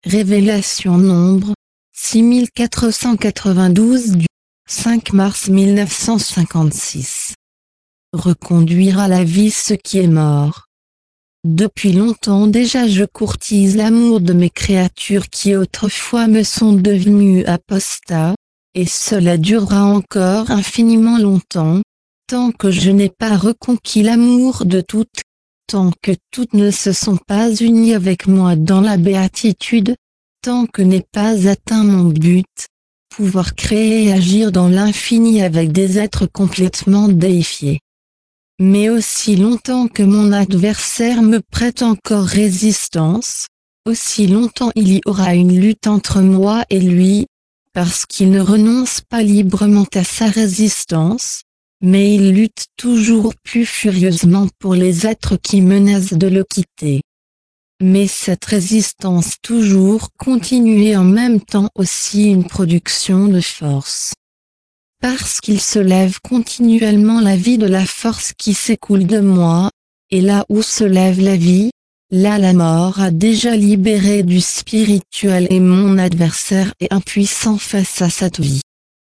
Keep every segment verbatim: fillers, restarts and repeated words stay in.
Révélation nombre six mille quatre cent quatre-vingt-douze du cinq mars mille neuf cent cinquante-six. Reconduire à la vie ce qui est mort. Depuis longtemps déjà je courtise l'amour de mes créatures qui autrefois me sont devenues apostats, et cela durera encore infiniment longtemps, tant que je n'ai pas reconquis l'amour de toutes, tant que toutes ne se sont pas unies avec moi dans la béatitude, tant que n'ai pas atteint mon but, pouvoir créer et agir dans l'infini avec des êtres complètement déifiés. Mais aussi longtemps que mon adversaire me prête encore résistance, aussi longtemps il y aura une lutte entre moi et lui, parce qu'il ne renonce pas librement à sa résistance, mais il lutte toujours plus furieusement pour les êtres qui menacent de le quitter. Mais cette résistance toujours continue et en même temps aussi une production de force. Parce qu'il se lève continuellement la vie de la force qui s'écoule de moi, et là où se lève la vie, là la mort a déjà libéré du spirituel et mon adversaire est impuissant face à cette vie.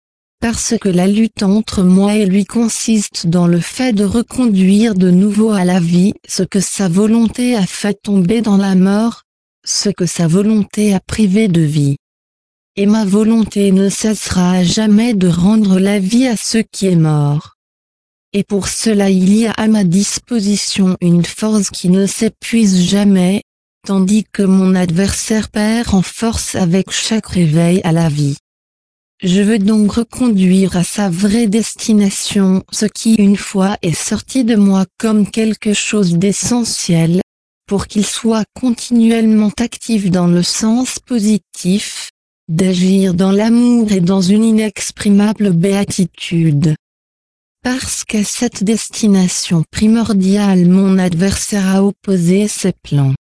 Parce que la lutte entre moi et lui consiste dans le fait de reconduire de nouveau à la vie ce que sa volonté a fait tomber dans la mort, ce que sa volonté a privé de vie. Et ma volonté ne cessera jamais de rendre la vie à ce qui est mort. Et pour cela il y a à ma disposition une force qui ne s'épuise jamais, tandis que mon adversaire perd en force avec chaque réveil à la vie. Je veux donc reconduire à sa vraie destination ce qui une fois est sorti de moi comme quelque chose d'essentiel, pour qu'il soit continuellement actif dans le sens positif, d'agir dans l'amour et dans une inexprimable béatitude. Parce qu'à cette destination primordiale mon adversaire a opposé ses plans.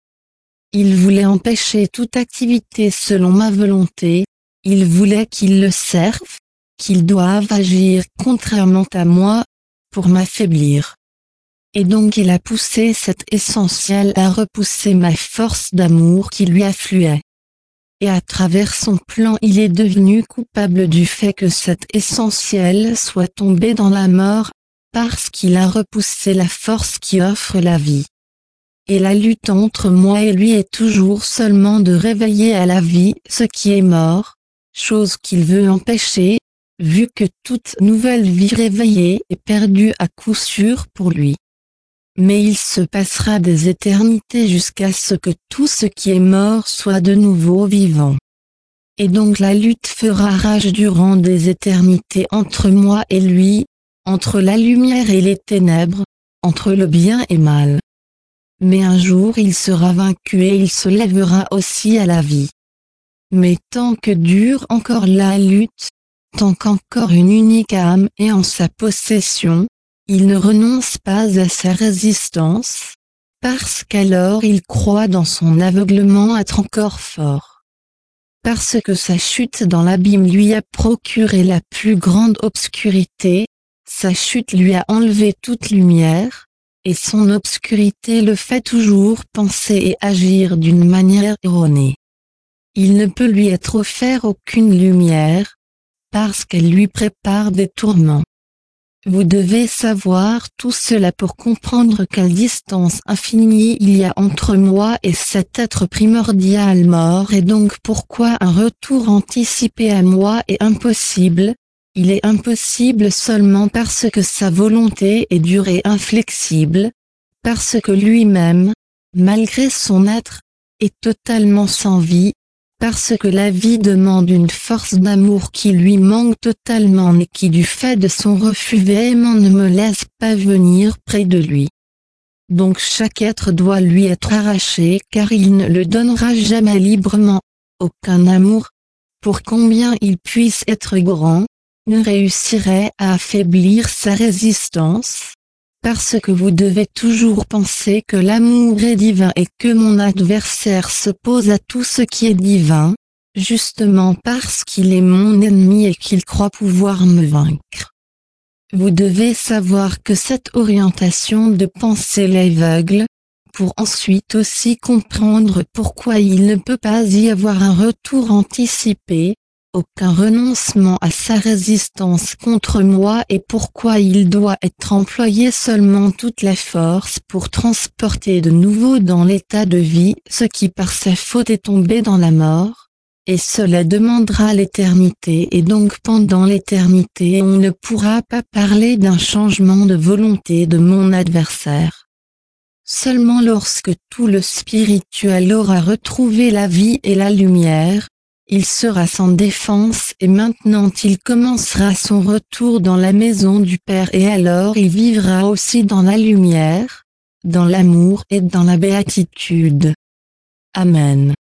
Il voulait empêcher toute activité selon ma volonté, il voulait qu'il le serve, qu'il doive agir contrairement à moi, pour m'affaiblir. Et donc il a poussé cet essentiel à repousser ma force d'amour qui lui affluait. Et à travers son plan il est devenu coupable du fait que cet essentiel soit tombé dans la mort, parce qu'il a repoussé la force qui offre la vie. Et la lutte entre moi et lui est toujours seulement de réveiller à la vie ce qui est mort, chose qu'il veut empêcher, vu que toute nouvelle vie réveillée est perdue à coup sûr pour lui. Mais il se passera des éternités jusqu'à ce que tout ce qui est mort soit de nouveau vivant. Et donc la lutte fera rage durant des éternités entre moi et lui, entre la lumière et les ténèbres, entre le bien et mal. Mais un jour il sera vaincu et il se lèvera aussi à la vie. Mais tant que dure encore la lutte, tant qu'encore une unique âme est en sa possession, il ne renonce pas à sa résistance, parce qu'alors il croit dans son aveuglement être encore fort. Parce que sa chute dans l'abîme lui a procuré la plus grande obscurité, sa chute lui a enlevé toute lumière, et son obscurité le fait toujours penser et agir d'une manière erronée. Il ne peut lui être offert aucune lumière, parce qu'elle lui prépare des tourments. Vous devez savoir tout cela pour comprendre quelle distance infinie il y a entre moi et cet être primordial mort et donc pourquoi un retour anticipé à moi est impossible. Il est impossible seulement parce que sa volonté est dure et inflexible, parce que lui-même, malgré son être, est totalement sans vie, parce que la vie demande une force d'amour qui lui manque totalement et qui du fait de son refus véhément ne me laisse pas venir près de lui. Donc chaque être doit lui être arraché car il ne le donnera jamais librement, aucun amour, pour combien il puisse être grand, ne réussirait à affaiblir sa résistance. Parce que vous devez toujours penser que l'amour est divin et que mon adversaire s'oppose à tout ce qui est divin, justement parce qu'il est mon ennemi et qu'il croit pouvoir me vaincre. Vous devez savoir que cette orientation de pensée l'aveugle, pour ensuite aussi comprendre pourquoi il ne peut pas y avoir un retour anticipé, aucun renoncement à sa résistance contre moi et pourquoi il doit être employé seulement toute la force pour transporter de nouveau dans l'état de vie ce qui par sa faute est tombé dans la mort, et cela demandera l'éternité et donc pendant l'éternité on ne pourra pas parler d'un changement de volonté de mon adversaire. Seulement lorsque tout le spirituel aura retrouvé la vie et la lumière, il sera sans défense et maintenant il commencera son retour dans la maison du Père et alors il vivra aussi dans la lumière, dans l'amour et dans la béatitude. Amen.